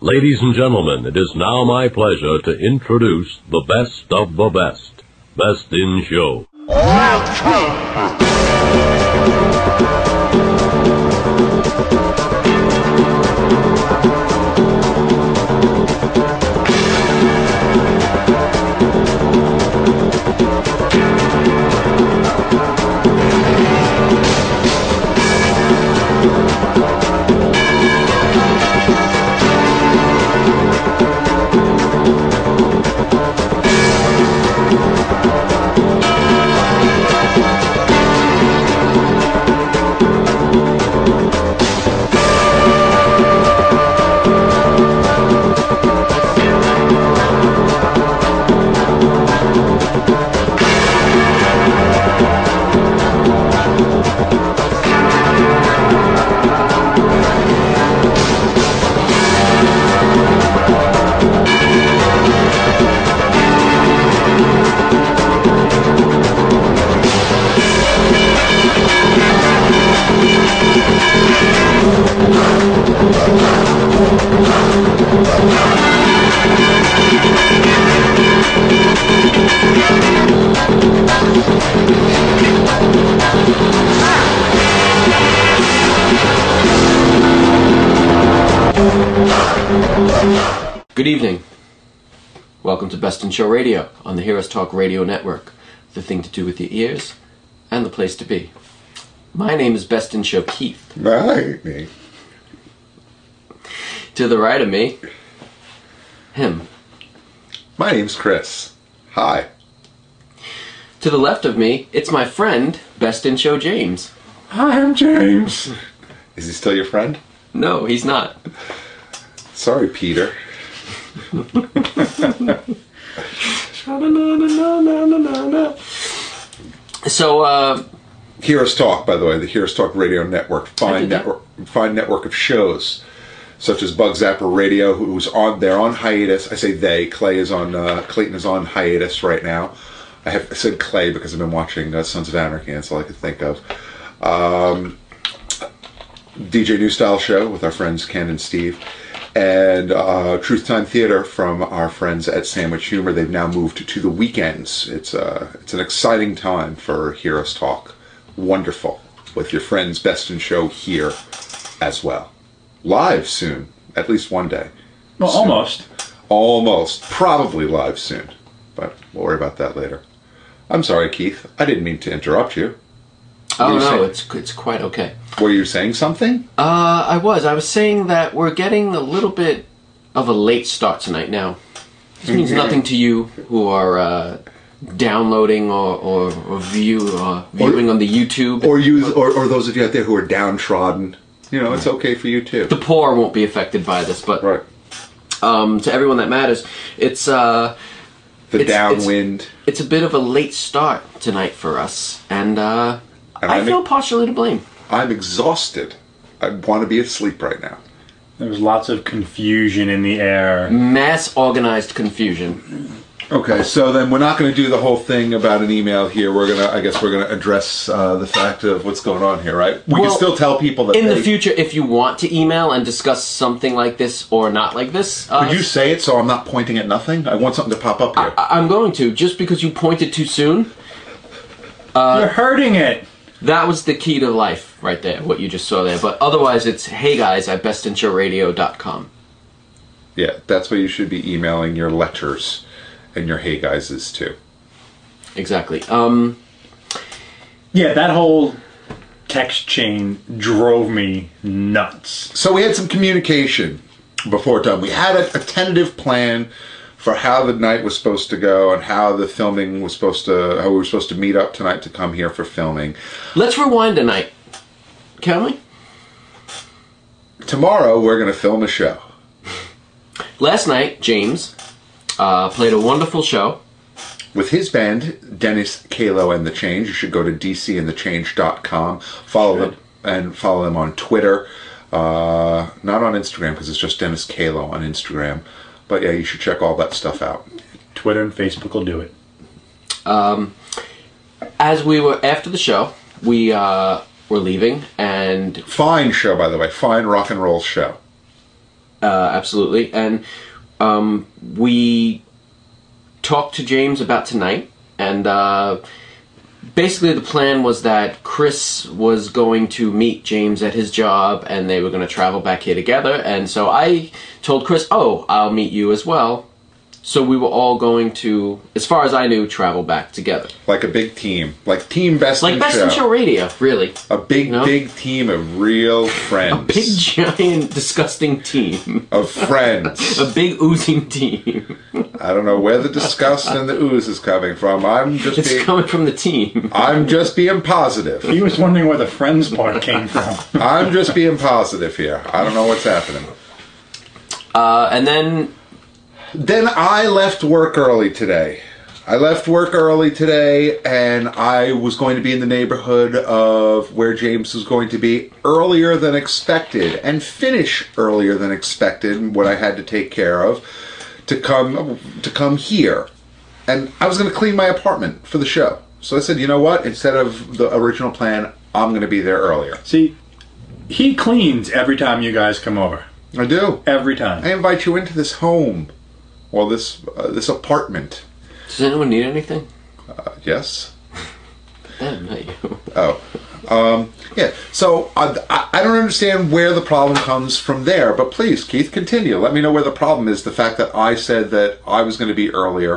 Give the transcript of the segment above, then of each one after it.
Ladies and gentlemen, it is now my pleasure to introduce the best of the best. Best in Show. Good evening. Welcome to Best in Show Radio on the Heroes Talk Radio Network. The thing to do with your ears and the place to be. My name is Best in Show Keith. Right, me. To the right of me, him. My name's Chris. Hi. To the left of me, it's my friend, Best in Show James. Hi, I'm James. Is he still your friend? No, he's not. Sorry, Peter. So, Heroes Talk, by the way, the Heroes Talk Radio Network, fine network of shows, such as Bug Zapper Radio, who's they're on hiatus. I say they. Clayton is on hiatus right now. I said Clay because I've been watching Sons of Anarchy, and that's all I could think of. DJ New Style Show with our friends Ken and Steve. And Truth Time Theater from our friends at Sandwich Humor. They've now moved to the weekends. It's an exciting time for Heroes Talk. Wonderful. With your friends Best in Show here as well. Live soon. At least one day. Well, soon. almost. Almost. Probably live soon. But we'll worry about that later. I'm sorry, Keith. I didn't mean to interrupt you. oh no, it's quite okay. Were you saying something? I was saying that we're getting a little bit of a late start tonight now. This means nothing to you who are downloading or viewing on the YouTube. Or those of you out there who are downtrodden. You know, it's okay for you too. The poor won't be affected by this, but right. To everyone that matters, it's downwind. It's a bit of a late start tonight for us, and I feel partially to blame. I'm exhausted. I want to be asleep right now. There's lots of confusion in the air. Mass organized confusion. Okay, so then we're not going to do the whole thing about an email here. I guess we're going to address the fact of what's going on here, right? We can still tell people that in the future, if you want to email and discuss something like this or not like this, could you say it so I'm not pointing at nothing? I want something to pop up here. I'm going to. Just because you pointed too soon, you're hurting it. That was the key to life right there, what you just saw there. But otherwise, it's heyguys@bestinshowradio.com. Yeah, that's where you should be emailing your letters and your hey guyses too. Exactly. Yeah, that whole text chain drove me nuts. So we had some communication before time. We had a tentative plan for how the night was supposed to go and how the filming was how we were supposed to meet up tonight to come here for filming. Let's rewind tonight, can we? Tomorrow we're going to film a show. Last night, James played a wonderful show. With his band, Dennis Kalo and the Change. You should go to dcandthechange.com. Follow them on Twitter. Not on Instagram because it's just Dennis Kalo on Instagram. But yeah, you should check all that stuff out. Twitter and Facebook will do it. As we were after the show, we were leaving, and fine show, by the way, fine rock and roll show. Absolutely. And we talked to James about tonight, and basically the plan was that Chris was going to meet James at his job, and they were going to travel back here together. And so I told Chris, oh, I'll meet you as well. So we were all going to, as far as I knew, travel back together. Like a big team. Like Team Best in Show. Like Best in Show Radio, really. A big, big team of real friends. A big, giant, disgusting team. Of friends. A big, oozing team. I don't know where the disgust and the ooze is coming from. It's coming from the team. I'm just being positive. He was wondering where the friends part came from. I'm just being positive here. I don't know what's happening. And then I left work early today. And I was going to be in the neighborhood of where James was going to be earlier than expected and finish earlier than expected what I had to take care of to come here. And I was going to clean my apartment for the show. So I said, you know what? Instead of the original plan, I'm going to be there earlier. See, he cleans every time you guys come over. I do. Every time. I invite you into this home. Well, this apartment. Does anyone need anything? Yes. Them, not you. Oh. Yeah. So I don't understand where the problem comes from there. But please, Keith, continue. Let me know where the problem is. The fact that I said that I was going to be earlier.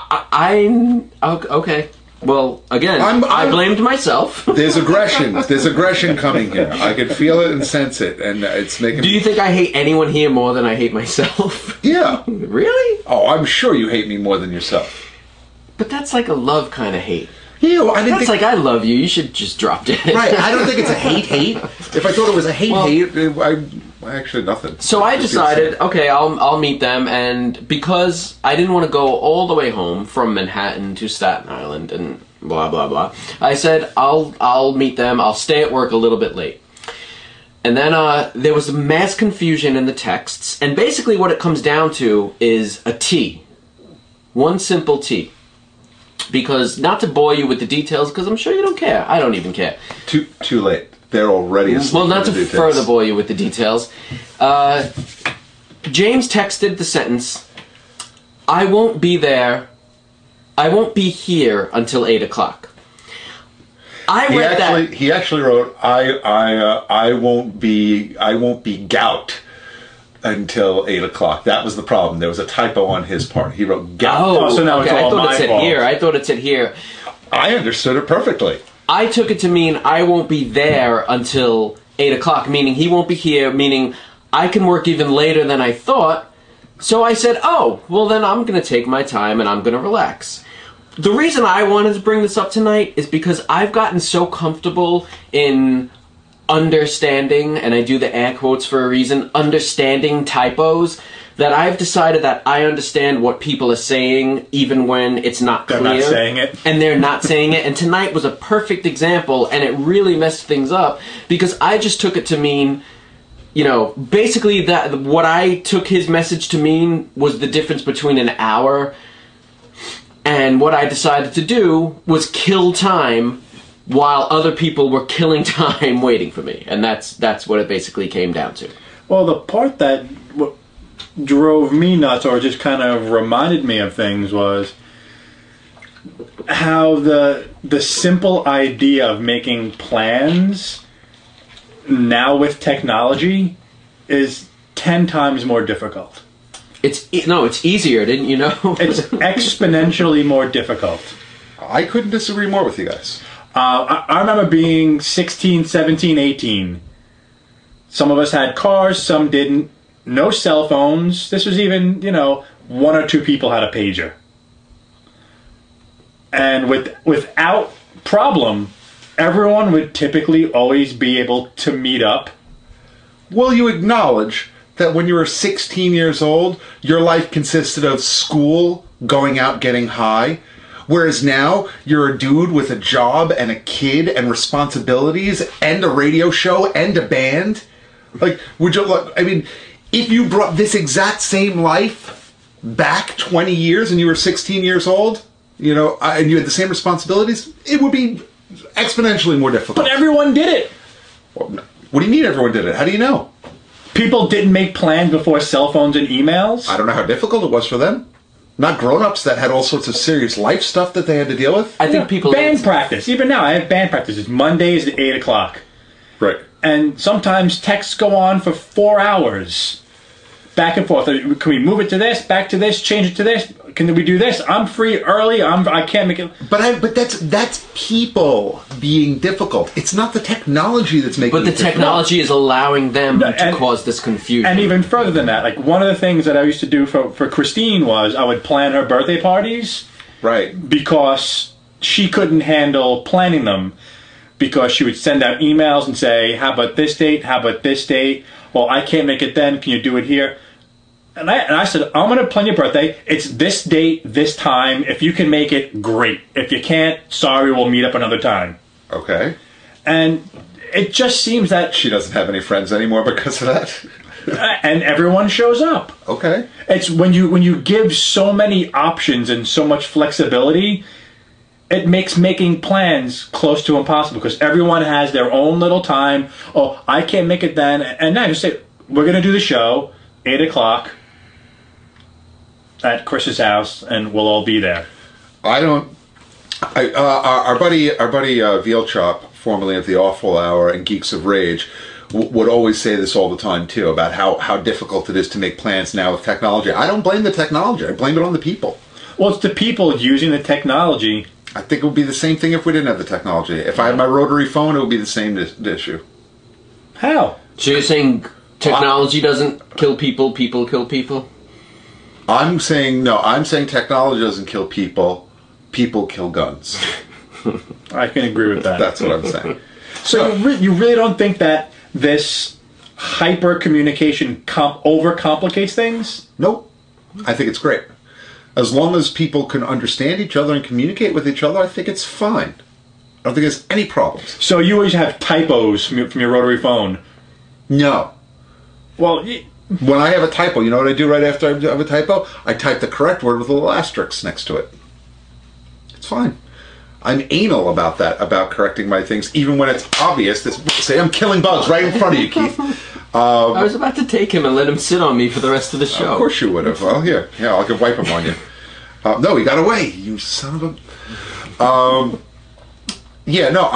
Okay. Well, again, I blamed myself. There's aggression. There's aggression coming here. I can feel it and sense it, and it's making. Do you think I hate anyone here more than I hate myself? Yeah. Really? Oh, I'm sure you hate me more than yourself. But that's like a love kind of hate. Yeah, well, that's like I love you. You should just drop dead. Right. I don't think it's a hate. If I thought it was a hate, actually nothing. So I decided, okay, I'll meet them, and because I didn't want to go all the way home from Manhattan to Staten Island and blah blah blah, I said I'll meet them. I'll stay at work a little bit late. And then there was mass confusion in the texts, and basically what it comes down to is a T. One simple T. Because, not to bore you with the details, because I'm sure you don't care. I don't even care. Too late. They're already asleep. Well, not to further bore you with the details. James texted the sentence, I won't be here until 8 o'clock. He actually wrote, I won't be gout until 8 o'clock. That was the problem. There was a typo on his part. He wrote gout. Oh, so now okay. it's all I thought it said here. I understood it perfectly. I took it to mean I won't be there until 8 o'clock, meaning he won't be here, meaning I can work even later than I thought. So I said, oh, well then I'm going to take my time and I'm going to relax. The reason I wanted to bring this up tonight is because I've gotten so comfortable in understanding, and I do the air quotes for a reason, understanding typos, that I've decided that I understand what people are saying even when it's not clear. They're not saying it. And they're not saying it. And tonight was a perfect example, and it really messed things up because I just took it to mean, you know, basically that what I took his message to mean was the difference between an hour, and what I decided to do was kill time while other people were killing time waiting for me. And that's what it basically came down to. Well, the part that drove me nuts, or just kind of reminded me of things, was how the simple idea of making plans now with technology is 10 times more difficult. It's easier, didn't you know? It's exponentially more difficult. I couldn't disagree more with you guys. I remember being 16, 17, 18. Some of us had cars, some didn't. No cell phones. This was even, one or two people had a pager. And without problem, everyone would typically always be able to meet up. Will you acknowledge that when you were 16 years old, your life consisted of school, going out, getting high? Whereas now, you're a dude with a job and a kid and responsibilities and a radio show and a band? Like, if you brought this exact same life back 20 years and you were 16 years old, and you had the same responsibilities, it would be exponentially more difficult. But everyone did it. What do you mean everyone did it? How do you know? People didn't make plans before cell phones and emails. I don't know how difficult it was for them. Not grown-ups that had all sorts of serious life stuff that they had to deal with. I think people... Band practice. Even now, I have band practices. Mondays at 8 o'clock. Right. And sometimes texts go on for 4 hours. Back and forth. Can we move it to this? Back to this? Change it to this? Can we do this? I'm free early. I can't make it. But that's people being difficult. It's not the technology that's making. But the it difficult. technology is allowing them to and- cause this confusion. And even further than that, like one of the things that I used to do for Christine was I would plan her birthday parties Right. because she couldn't handle planning them because she would send out emails and say, how about this date? How about this date? Well, I can't make it then. Can you do it here? And I said, I'm going to plan your birthday. It's this date, this time. If you can make it, great. If you can't, sorry, we'll meet up another time. Okay. And it just seems that... She doesn't have any friends anymore because of that. And everyone shows up. Okay. It's when you give so many options and so much flexibility, it makes making plans close to impossible because everyone has their own little time. Oh, I can't make it then. And now just say, we're going to do the show, 8 o'clock at Chris's house, and we'll all be there. Our buddy Veal Chop, formerly of the Awful Hour and Geeks of Rage, would always say this all the time too about how difficult it is to make plans now with technology. I don't blame the technology. I blame it on the people. Well, it's the people using the technology. I think it would be the same thing if we didn't have the technology. If I had my rotary phone, it would be the same issue. How? So you're saying technology doesn't kill people, people kill people? I'm saying technology doesn't kill people. People kill guns. I can agree with that. That's what I'm saying. So you really don't think that this hyper communication overcomplicates things? Nope. I think it's great. As long as people can understand each other and communicate with each other, I think it's fine. I don't think there's any problems. So you always have typos from your rotary phone? No. Well, When I have a typo, you know what I do right after I have a typo? I type the correct word with a little asterisk next to it. It's fine. I'm anal about that, about correcting my things, even when it's obvious. Say I'm killing bugs right in front of you, Keith. I was about to take him and let him sit on me for the rest of the show. Of course you would have. Well, here, I could wipe him on you. No, he got away. You son of a. Yeah, no,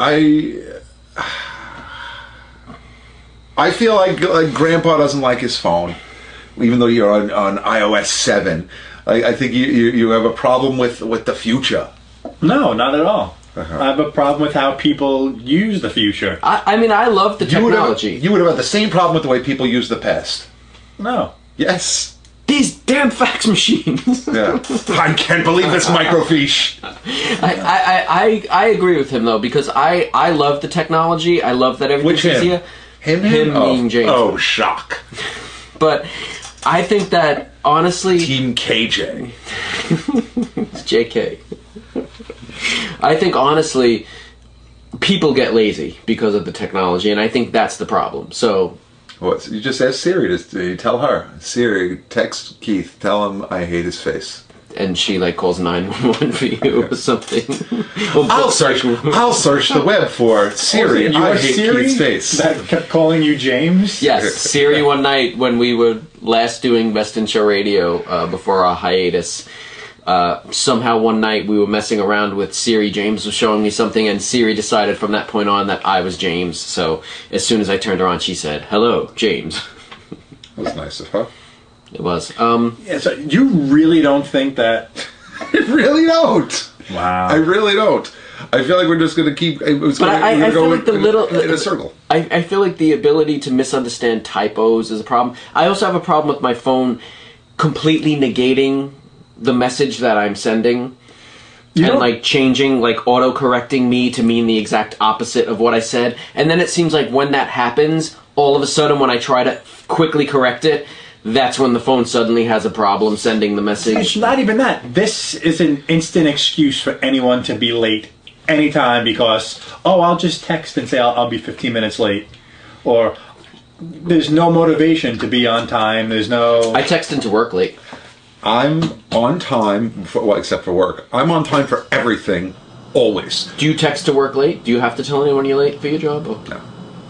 I feel like Grandpa doesn't like his phone, even though you're on iOS 7. I think you have a problem with the future. no, not at all. I have a problem with how people use the future. I mean, I love the technology. You would have had the same problem with the way people use the past. No. Yes. These damn fax machines. Yeah. I can't believe this microfiche. I agree with him, though, because I love the technology. I love that everything's Which him? easier. Him being James. Oh, shock. But I think that, honestly... Team KJ. It's JK. I think, honestly, people get lazy because of the technology, and I think that's the problem. So... What? You just ask Siri to tell her. Siri, text Keith, tell him I hate his face. And she, calls 911 for you or something. I'll search the web for Siri, I hate Siri Keith's face. that kept calling you James? Yes, Siri one night when we were last doing Best in Show Radio before our hiatus, somehow one night we were messing around with Siri. James was showing me something, and Siri decided from that point on that I was James. So as soon as I turned her on, she said, "Hello, James." That was nice of her. It was. Yeah, so you really don't think that... I really don't. Wow. I really don't. I feel like we're just going to keep... I feel like in a circle. I feel like the ability to misunderstand typos is a problem. I also have a problem with my phone completely negating the message that I'm sending. And changing, auto-correcting me to mean the exact opposite of what I said. And then it seems like when that happens, all of a sudden when I try to quickly correct it, that's when the phone suddenly has a problem sending the message. It's not even that. This is an instant excuse for anyone to be late anytime because, I'll just text and say I'll be 15 minutes late. Or there's no motivation to be on time. There's no... I text into work late. I'm on time, except for work. I'm on time for everything, always. Do you text to work late? Do you have to tell anyone you're late for your job? Or? No.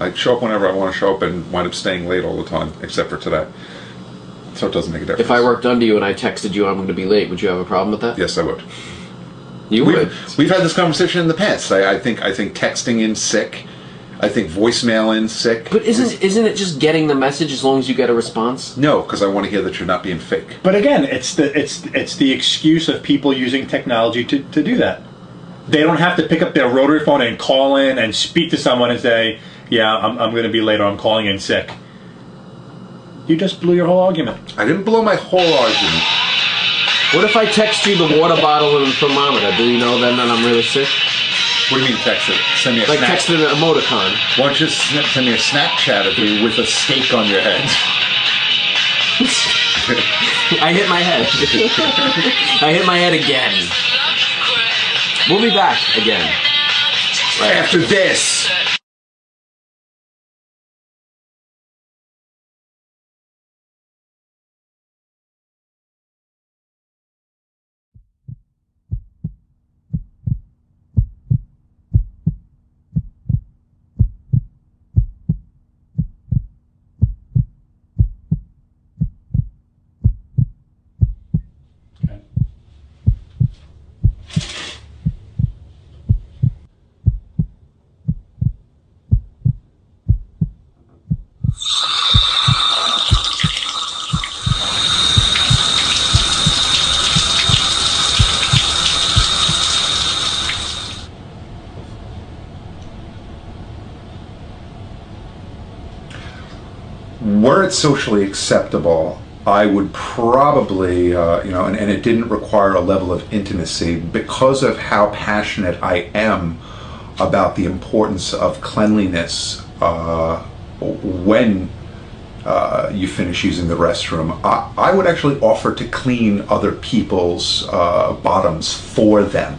I show up whenever I want to show up and wind up staying late all the time, except for today. So it doesn't make a difference. If I worked under you and I texted you I'm going to be late, would you have a problem with that? Yes, I would. You would. We've had this conversation in the past. I think texting in sick. I think voicemail in sick. But isn't it just getting the message as long as you get a response? No, because I want to hear that you're not being fake. But again, it's the excuse of people using technology to do that. They don't have to pick up their rotary phone and call in and speak to someone and say, "Yeah, I'm going to be late or I'm calling in sick." You just blew your whole argument. I didn't blow my whole argument. What if I text you the water bottle and the thermometer? Do you know then that I'm really sick? What do you mean text it? Send me a Like snap. texting an emoticon. Why don't you send me a Snapchat of you with a steak on your head? I hit my head. I hit my head again. We'll be back again. Right After this. Were it socially acceptable, I would probably, and it didn't require a level of intimacy because of how passionate I am about the importance of cleanliness when you finish using the restroom. I would actually offer to clean other people's bottoms for them.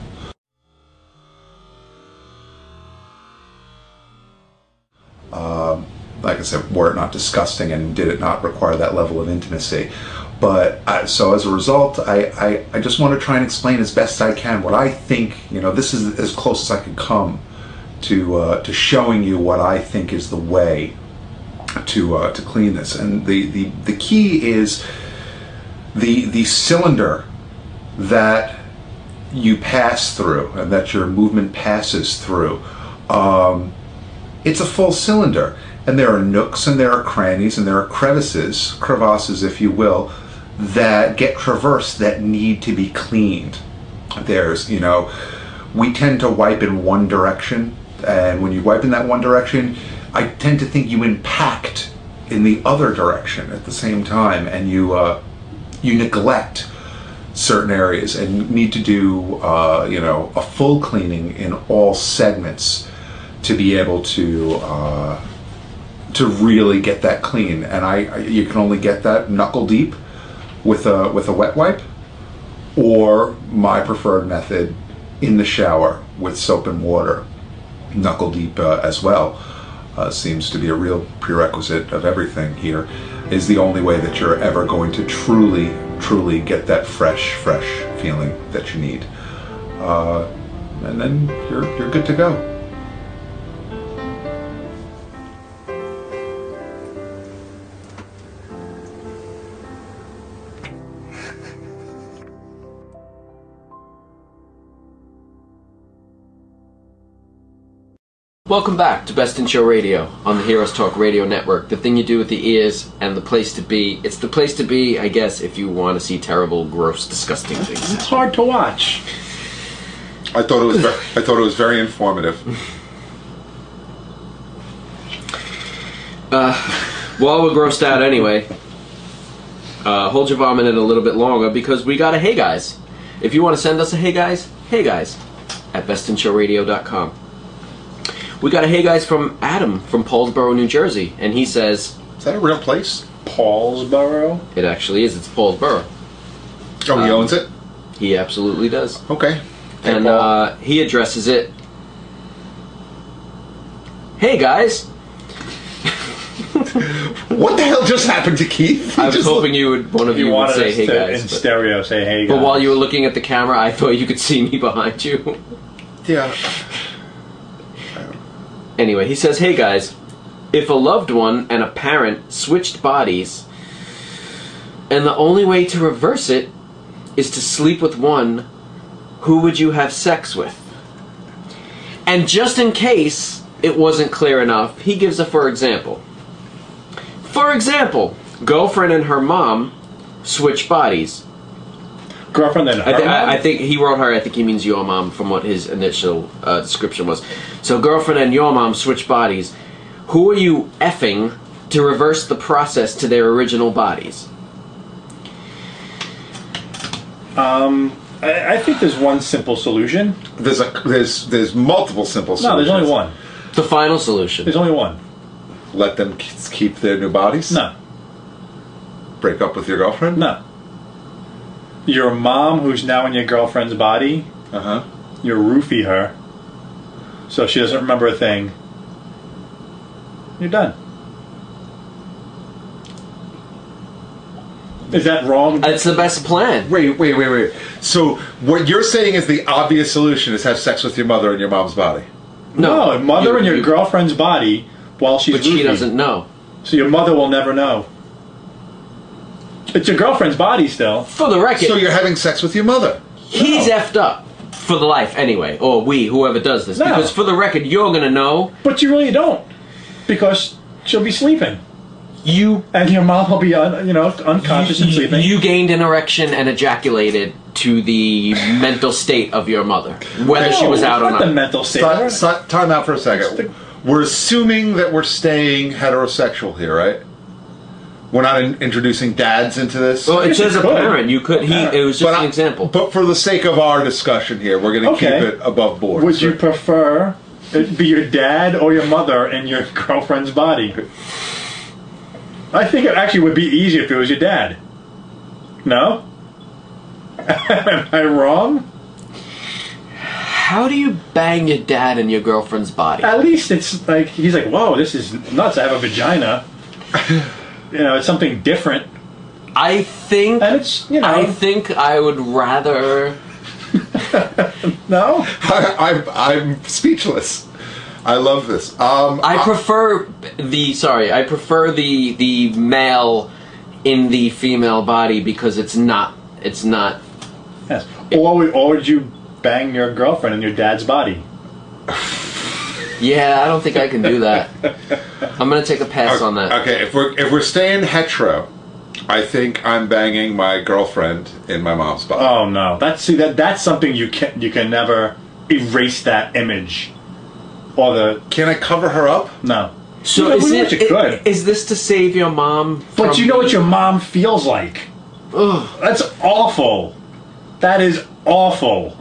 Like I said, were it not disgusting and did it not require that level of intimacy. But so as a result, I just want to try and explain as best I can what I think, this is as close as I can come to showing you what I think is the way to clean this. And the key is the cylinder that you pass through and that your movement passes through. It's a full cylinder. And there are nooks and there are crannies and there are crevasses, if you will, that get traversed that need to be cleaned. There's, we tend to wipe in one direction, and when you wipe in that one direction, I tend to think you impact in the other direction at the same time, and you neglect certain areas and need to do, a full cleaning in all segments to be able to really get that clean. And you can only get that knuckle deep with a wet wipe, or my preferred method in the shower with soap and water, knuckle deep as well. Seems to be a real prerequisite of everything here. Is the only way that you're ever going to truly get that fresh feeling that you need, and then you're good to go. Welcome back to Best in Show Radio on the Heroes Talk Radio Network. The thing you do with the ears and the place to be. It's the place to be, I guess, if you want to see terrible, gross, disgusting things. It's hard to watch. I thought it was very informative. Well, we're grossed out anyway. Hold your vomit in a little bit longer because we got a hey guys. If you want to send us a hey guys at bestinshowradio.com. We got a hey guys from Adam from Paulsboro, New Jersey, and he says... Is that a real place? Paulsboro? It actually is. It's Paulsboro. Oh, he owns it? He absolutely does. Okay. Hey, and he addresses it... Hey guys! What the hell just happened to Keith? I was hoping one of you would say hey guys. In stereo, say hey guys. But while you were looking at the camera, I thought you could see me behind you. Yeah. Anyway, he says, hey guys, If a loved one and a parent switched bodies, and the only way to reverse it is to sleep with one, who would you have sex with? And just in case it wasn't clear enough, he gives a for example. For example, girlfriend and her mom switch bodies. Girlfriend and her mom? I think he wrote her, I think he means your mom from what his initial description was. So girlfriend and your mom switch bodies. Who are you effing to reverse the process to their original bodies? I think there's one simple solution. There's multiple simple solutions. No, there's only one. The final solution. There's only one. Let them keep their new bodies? No. Break up with your girlfriend? No. Your mom, who's now in your girlfriend's body, Uh-huh. you roofie her so she doesn't remember a thing. You're done. Is that wrong? That's the best plan. Wait. So what you're saying is the obvious solution is have sex with your mother in your mom's body? No, mother in your girlfriend's body while she's But she roofie. doesn't know. So your mother will never know. It's your girlfriend's body still. For the record, So you're having sex with your mother? he's effed up for the life anyway, or whoever does this. No. Because for the record, you're gonna know. But you really don't. Because she'll be sleeping. You And your mom will be unconscious and sleeping. You gained an erection and ejaculated to the mental state of your mother, whether she was out or not. The not. mental state. Time out for a second. We're assuming that we're staying heterosexual here, right? We're not introducing dads into this? Well, it Yes, says you a could. parent. You could. It was just an example. But for the sake of our discussion here, we're going to Okay. keep it above board. Would you prefer it be your dad or your mother in your girlfriend's body? I think it actually would be easier if it was your dad. No? Am I wrong? How do you bang your dad in your girlfriend's body? At least it's like, he's like, whoa, this is nuts. I have a vagina. It's something different. I think. And it's, I think I would rather. No? I'm speechless. I love this. I prefer the male in the female body because it's not. Yes. Or would you bang your girlfriend in your dad's body? Yeah, I don't think I can do that. I'm gonna take a pass on that. Okay, if we're staying hetero, I think I'm banging my girlfriend in my mom's body. Oh no! That's something you can never erase that image. Or Can I cover her up? no. So You know, you could. is this to save your mom? But you know what your mom feels like. Ugh. That's awful. That is awful.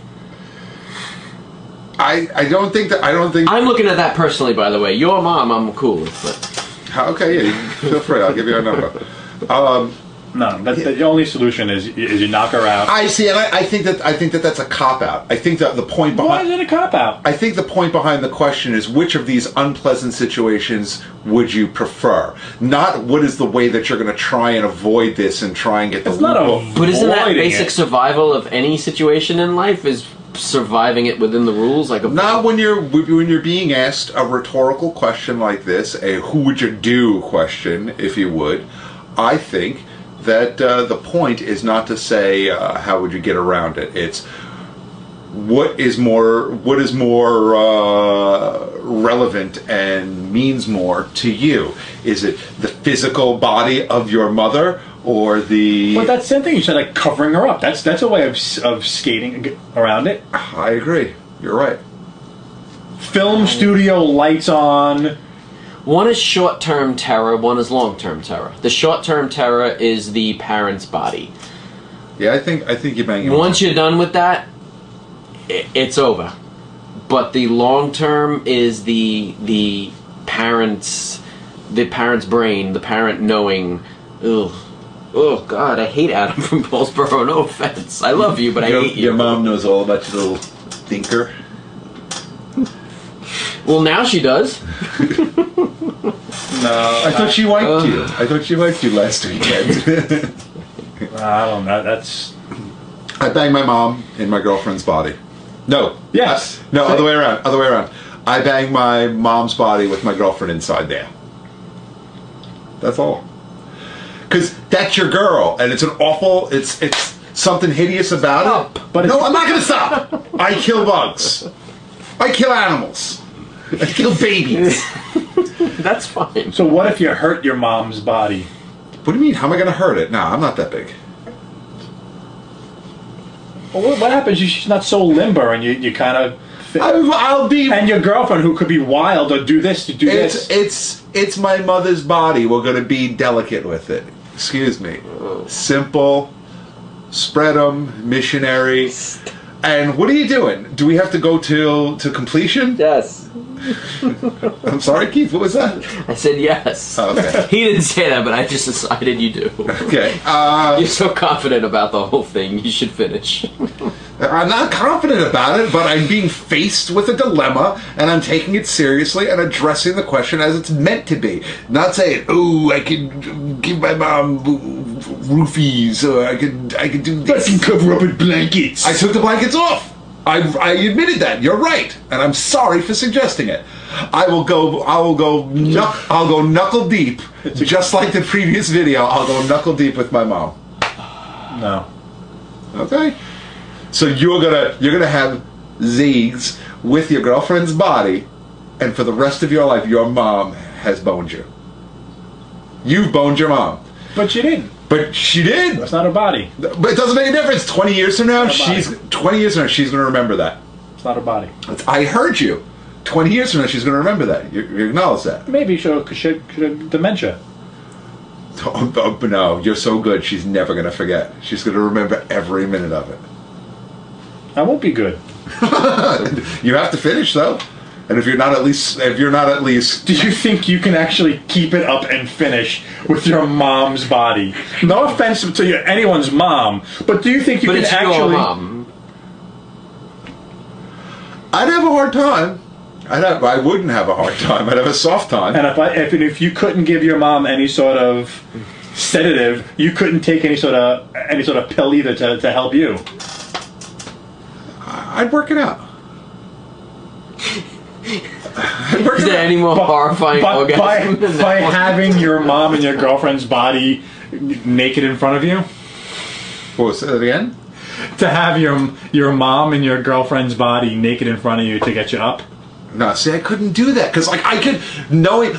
I don't think. I'm looking at that personally, by the way. Your mom, I'm cool with, but Okay, yeah, feel free. I'll give you a number. No, the only solution is you knock her out. I see, and I think that that's a cop out. I think that the point Why behind is it a cop out? I think the point behind the question is which of these unpleasant situations would you prefer? Not what is the way that you're going to try and avoid this and try and get the It's not loophole. but isn't that avoiding basic it. survival of any situation in life? Is surviving it within the rules? Like Not when you're being asked a rhetorical question like this, a who would you do question, if you would. I think that the point is not to say how would you get around it. It's what is more relevant and means more to you. Is it the physical body of your mother or the? But that's the same thing. You said like covering her up. That's a way of skating around it. I agree. You're right. Film studio lights on. one is short-term terror, one is long-term terror. The short-term terror is the parent's body. Yeah, I think you're banging. Once you're done with that, it's over. But the long-term is the parent's brain, the parent knowing. Ugh. Oh God, I hate Adam from Paulsboro. No offense, I love you, but I hate you. Your mom knows all about your little thinker. Well, now she does. No, I thought she liked you. I thought she liked you last weekend. I don't know. That's I banged my mom in my girlfriend's body. No. Yes. No, other way around. I bang my mom's body with my girlfriend inside there. That's all. Because that's your girl, and it's an awful, it's something hideous about it. But no, I'm not going to stop. I kill bugs. I kill animals. I kill babies. That's fine. So what if you hurt your mom's body? What do you mean? How am I going to hurt it? No, I'm not that big. Well, what happens? She's not so limber, and you kind of. I'll be. And your girlfriend, who could be wild or do this, to do this. It's my mother's body. We're going to be delicate with it. Excuse me. Simple. Spread 'em. Missionary. And what are you doing? Do we have to go to completion? Yes. I'm sorry, Keith. What was that? I said yes. Oh, okay. He didn't say that, but I just decided you do. Okay. You're so confident about the whole thing, you should finish. I'm not confident about it, but I'm being faced with a dilemma, and I'm taking it seriously and addressing the question as it's meant to be. Not saying, "Oh, I could give my mom roofies," or I could do this. I can cover up with blankets. I took the blankets off. I admitted that. You're right, and I'm sorry for suggesting it. I'll go knuckle deep, just like the previous video. I'll go knuckle deep with my mom. No. Okay. So you're gonna have zigs with your girlfriend's body, and for the rest of your life, your mom has boned you. You've boned your mom. But she didn't. But she did. That's not her body. But it doesn't make a difference. 20 years from now, she's gonna remember that. It's not her body. I heard you. 20 years from now, she's gonna remember that. You acknowledge that. Maybe she have dementia. Oh, no, you're so good. She's never gonna forget. She's gonna remember every minute of it. That won't be good. You have to finish though, and if you're not at least, do you think you can actually keep it up and finish with your mom's body? No offense to anyone's mom, but do you think you can it's actually? Your mom. I'd have a hard time. I wouldn't have a hard time. I'd have a soft time. And if you couldn't give your mom any sort of sedative, you couldn't take any sort of pill either to help you. I'd work it out. Is there any more horrifying orgasm than by that one? having your mom and your girlfriend's body naked in front of you? What was that again? To have your mom and your girlfriend's body naked in front of you to get you up? No, see, I couldn't do that because, like, I could knowing.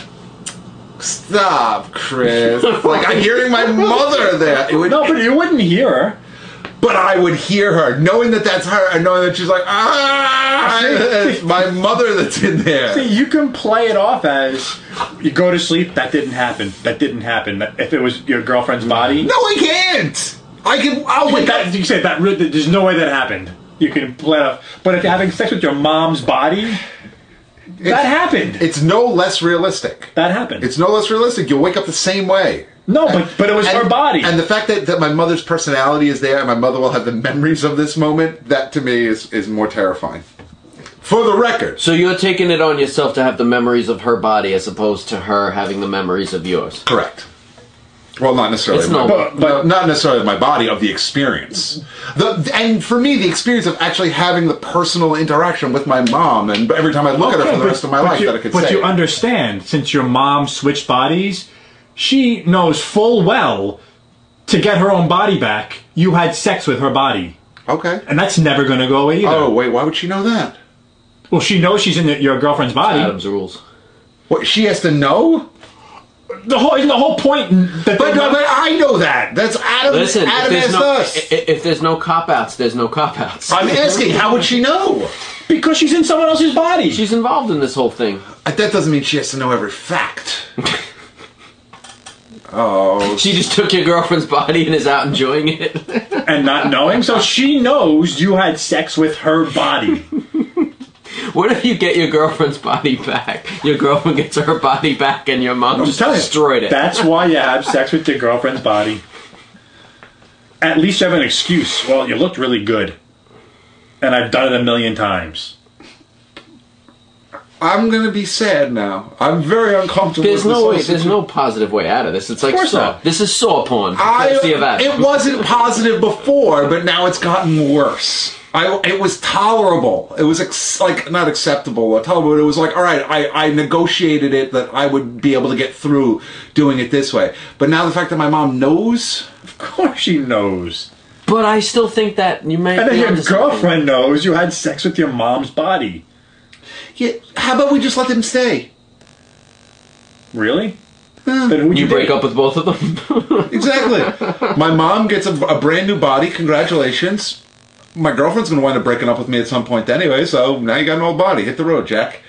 Stop, Chris. Like, I'm hearing my mother there. No, but you wouldn't hear her. But I would hear her, knowing that that's her, and knowing that she's like, it's my mother that's in there. See, you can play it off as you go to sleep. That didn't happen. That didn't happen. If it was your girlfriend's body, No, I can't. I'll wake up. You said that. There's no way that happened. You can play it off. But if you're having sex with your mom's body, that happened. It's no less realistic. That happened. It's no less realistic. You'll wake up the same way. No, but it was her body. And the fact that my mother's personality is there and my mother will have the memories of this moment, that to me is more terrifying. For the record. So you're taking it on yourself to have the memories of her body as opposed to her having the memories of yours. Correct. Well, not necessarily. It's normal. But not necessarily my body, of the experience. And for me, the experience of actually having the personal interaction with my mom, and every time I look at her for the rest of my life, that I could say. But you understand, since your mom switched bodies, she knows full well to get her own body back, you had sex with her body. Okay. And that's never going to go away either. Oh, wait, why would she know that? Well, she knows she's in your girlfriend's body. Adam's rules. What, she has to know? The whole point that But I know that. That's Adam. Listen, Adam asked us. if there's no cop-outs, there's no cop-outs. I'm asking, how would she know? because she's in someone else's body. She's involved in this whole thing. That doesn't mean she has to know every fact. Oh. She just took your girlfriend's body and is out enjoying it. And not knowing, so she knows you had sex with her body. What if you get your girlfriend's body back? Your girlfriend gets her body back and your mom just destroyed it. That's why you have sex with your girlfriend's body. At least you have an excuse. Well, you looked really good. And I've done it a million times. I'm going to be sad now. I'm very uncomfortable There's with no way. this. There's no positive way out of this. It's like course Saw. not. This is Saw porn. Courtesy of Adam. It wasn't positive before, but now it's gotten worse. It was tolerable. It was not acceptable or tolerable, but it was like, all right, I negotiated it that I would be able to get through doing it this way. But now the fact that my mom knows... Of course she knows. But I still think that you may. And then be your onto something. girlfriend knows you had sex with your mom's body. Yeah, how about we just let them stay? Really? Then who'd You break date? up with both of them? Exactly. My mom gets a brand new body. Congratulations. My girlfriend's going to wind up breaking up with me at some point anyway, so now you got an old body. Hit the road, Jack.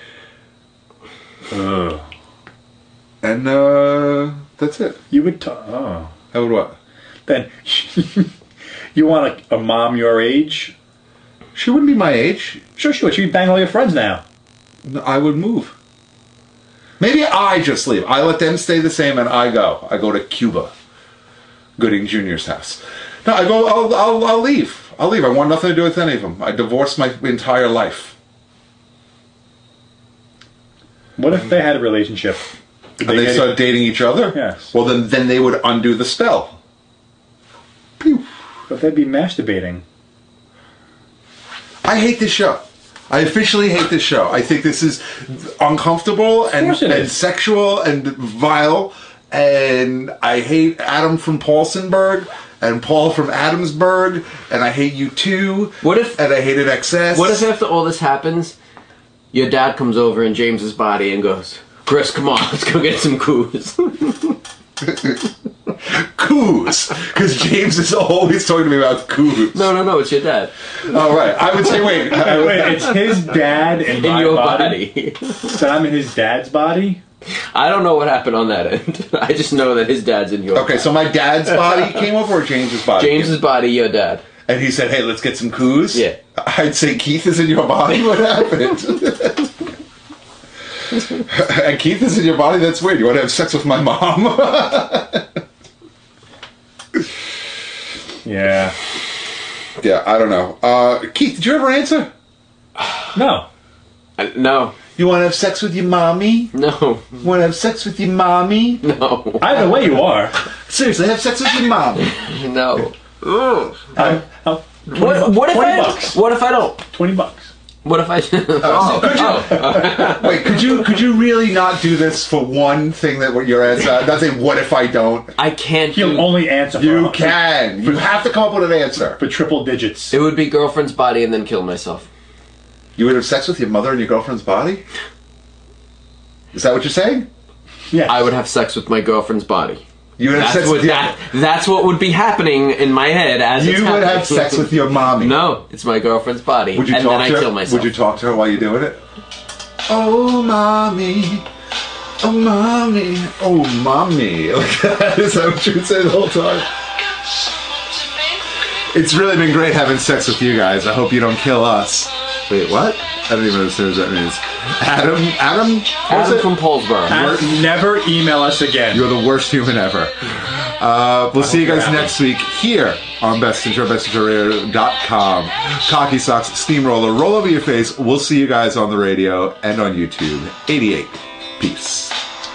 And that's it. You would oh. I would what? Then you want a mom your age? She wouldn't be my age. Sure she would. She'd bang all your friends now. I would move. Maybe I just leave. I let them stay the same and I go. I go to Cuba. Gooding Jr.'s house. No, I go, I'll leave. I'll leave. I want nothing to do with any of them. I divorced my entire life. What if they had a relationship? And they started dating each other? Yes. Well, then they would undo the spell. Pew. But they'd be masturbating. I hate this show. I officially hate this show. I think this is uncomfortable and sexual and vile. And I hate Adam from Paulsenberg and Paul from Adamsburg. And I hate you too. And I hated XS. What if after all this happens, your dad comes over in James's body and goes, Chris, come on, let's go get some coos. Coos. Because James is always talking to me about coos. No, it's your dad. Oh, right. I would say, wait, it's his dad in my your body. So I'm in his dad's body? I don't know what happened on that end. I just know that his dad's in your Okay, body. so my dad's body came over or James's body? James's body, your dad. And he said, hey, let's get some coos? Yeah. I'd say, Keith is in your body? What happened? And Keith is in your body? That's weird. You want to have sex with my mom? Yeah. Yeah, I don't know. Keith, did you ever answer? No. No. You want to have sex with your mommy? No. Want to have sex with your mommy? No. Either way you are. Seriously, have sex with your mommy. No. What What if I don't? $20. What if I... Wait, could you really not do this for one thing that what your answer? Not say, what if I don't? I can't He'll do... only answer for You can. You have to come up with an answer. for triple digits. It would be girlfriend's body and then kill myself. You would have sex with your mother in your girlfriend's body? Is that what you're saying? Yeah. I would have sex with my girlfriend's body. You would have sex with That's what would be happening in my head as it's You would happening. have sex with your mommy. No, it's my girlfriend's body. Would you and talk then I to her? kill myself. Would you talk to her while you're doing it? Oh, mommy. Oh, mommy. Oh, mommy. Is that what you would say the whole time? It's really been great having sex with you guys. I hope you don't kill us. Wait, what? I don't even understand what that means. Adam from Paulsboro. Never email us again. You're the worst human ever. We'll see you guys next week here on bestintro.com. Cocky Socks, Steamroller, Roll Over Your Face. We'll see you guys on the radio and on YouTube. 88. Peace.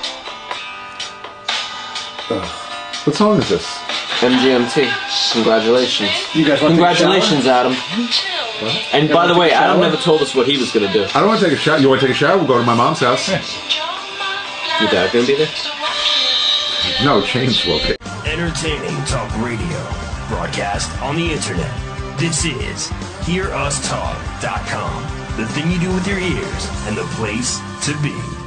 What song is this? MGMT. Congratulations. You guys want to take a Congratulations, Adam. And by the way, Adam never told us what he was going to do. I don't want to take a shower. You want to take a shower? We'll go to my mom's house. Your dad going to be there? No, James will be. Entertaining talk radio. Broadcast on the internet. This is HearUsTalk.com. The thing you do with your ears and the place to be.